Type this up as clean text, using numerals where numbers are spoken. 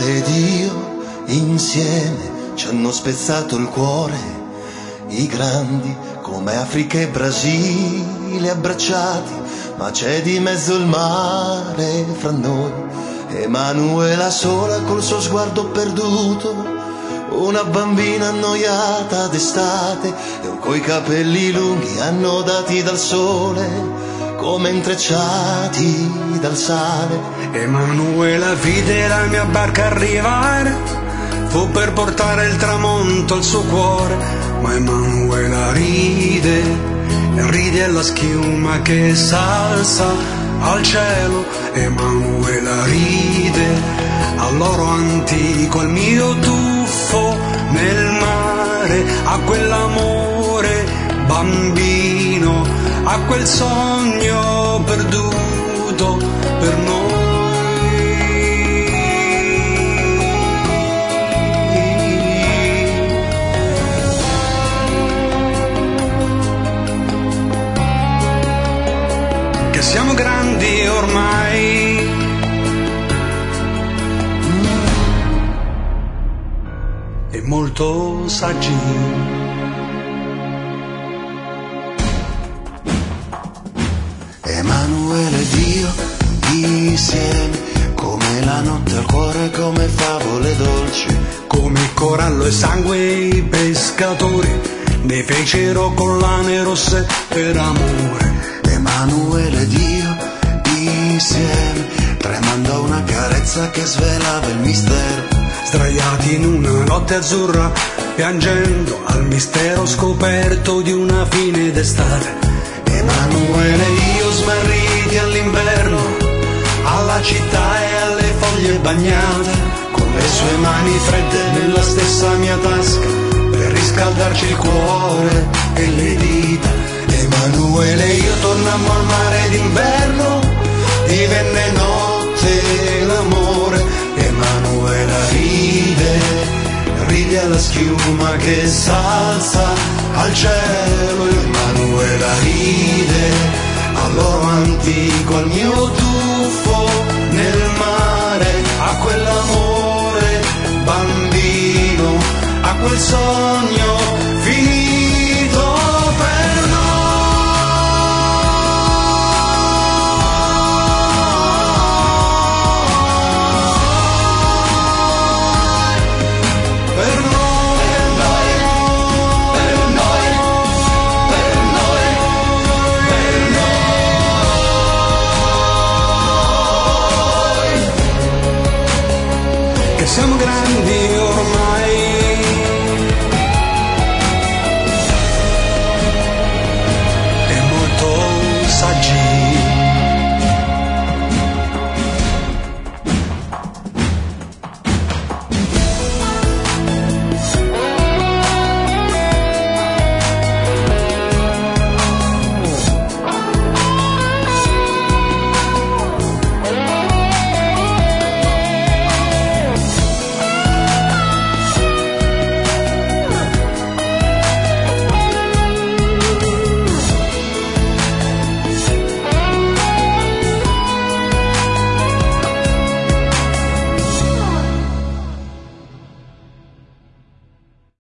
Emanuele ed io insieme ci hanno spezzato il cuore, i grandi come Africa e Brasile abbracciati, ma c'è di mezzo il mare fra noi. Emanuela sola col suo sguardo perduto, una bambina annoiata d'estate, e coi capelli lunghi annodati dal sole, come intrecciati dal sale. Emanuela vide la mia barca arrivare, fu per portare il tramonto al suo cuore, ma Emanuela ride, e ride alla schiuma che s'alza al cielo. Emanuela ride all'oro antico, al mio tuffo nel mare, a quell'amore bambino, a quel sogno perduto per noi. Che siamo grandi ormai, e molto saggi. Emanuele ed io insieme, come la notte al cuore, come favole dolci, come corallo e sangue i pescatori ne fecero collane rosse per amore. Emanuele ed io insieme, tremando una carezza che svelava il mistero, Sdraiati in una notte azzurra, piangendo al mistero scoperto di una fine d'estate. Emanuele e io smarriti all'inverno, alla città e alle foglie bagnate, con le sue mani fredde nella stessa mia tasca, per riscaldarci il cuore e le dita. Emanuele e io tornammo al mare d'inverno, divenne notte l'amore. Emanuela ride, ride alla schiuma che s'alza al cielo. Emanuela ride all'oro antico, al mio tuffo nel mare, a quell'amore bambino, a quel sogno finito per noi. Siamo grandi ormai,